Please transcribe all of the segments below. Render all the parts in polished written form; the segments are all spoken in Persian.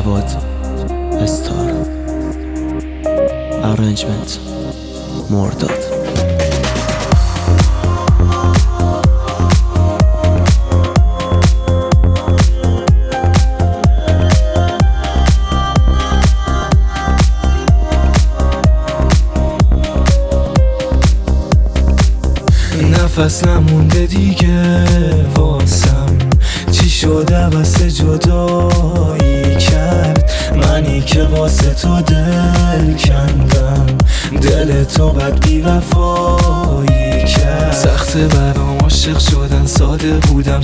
جواد استار. ارنجمنت مرداد. نفس نمونده دیگه واسم، چی شده واسه جدایی کرد منی که واسه تو دل کندم، دل تو بد بی وفایی کرد. سخته برام عاشق شدن، ساده بودم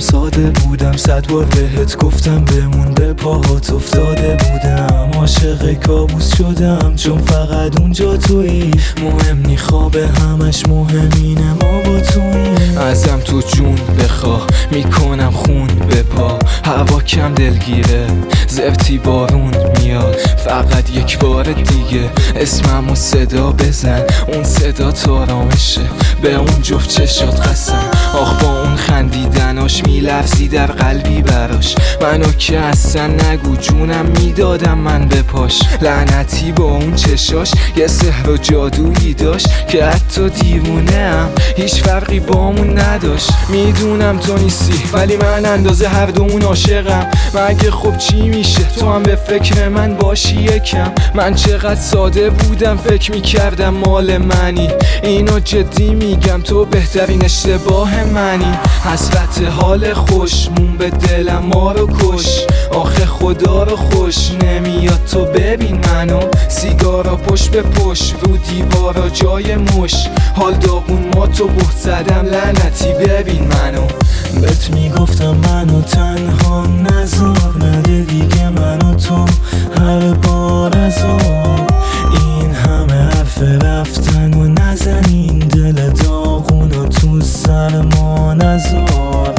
100 بار بهت گفتم بمون، به پاهات افتاده بودم، عاشق کابوس شدم چون فقط اونجا تویی. مهم نی خواب همش مهم اینه ما با تویی. ازم تو جون بخواه میکنم خون به پا، هوا کم دلگیره زفتی بارون میاد، فقط یک بار دیگه اسممو صدا بزن، اون صدا تارامشه به اون جفت چشات قسم. آخ با اون خندیدناش میلرزی در قلبی براش، منو که اصلا نگو جونم میدادم من به پاش. لعنتی با اون چشاش یه سحر و جادویی داشت که حتی دیوونه ام هیچ فرقی بامون نداشت. میدونم تو نیستی ولی من اندازه هر دومون عاشقم، مگه خب چی میشه تو هم به فکر من باشی یکم. من چقدر ساده بودم فکر میکردم مال منی، اینو جدی میگم تو بهترین اشتباه منی. حسرت حال خوشمون به دلم ما رو کش، آخه خدا رو خوش نمیاد تو ببین منو، سیگارا پشت به پشت رو دیوارا جای مش، حال داغون ما تو بهت زدم لعنتی ببین منو. بهت میگفتم منو تنها نذار، نده دیگه منو تو هر بار عذاب، این همه حرف رفتن و نزنین، دل داغونو تو سر ما نذار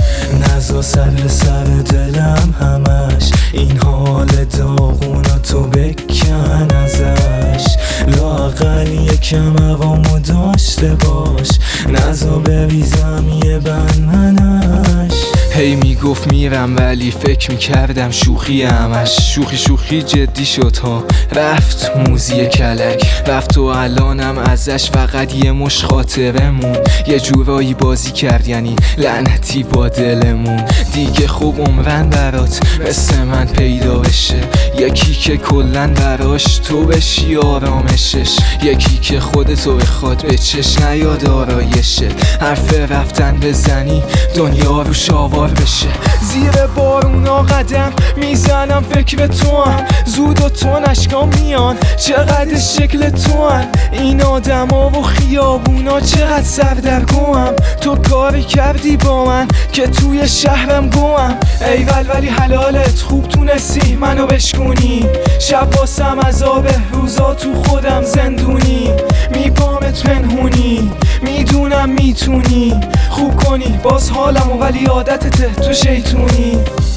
سر دلم همش، این حال داغونو تو بکن ازش، لااقل یکم هوامو داشته باش، نذار بریزم یه بندمنش. هی میگفت میرم ولی فکر میکردم شوخی همش، شوخی جدی شد ها، رفت موزی کلک رفت و الانم ازش فقط یه مش خاطره مون، یه جورایی بازی کرد یعنی لعنتی با دلمون. دیگه خوب عمرن برات مثل من پیدا بشه، یکی که کلن براش تو بشی آرامشش، یکی که خودتو بخواد به چش نیاد آرایشت، حرف رفتن بزنی دنیا رو شاوار بشه. زیر بارونا قدم میزنم فکر تو هم، زود و تو نشکام میان چقدر شکل تو هم، این آدم ها و خیابونا چقدر سردرگوهم، تو کاری کردی با من که توی شهرم گوهم. ایول ولی حلالت خوب تونستی منو بشکونی، شب واسم عذابه روزا تو خودم زندونی، میپامت پنهونی میدونم میتونی خوب کنی باز حالمو، ولی عادتته تو شیطونی.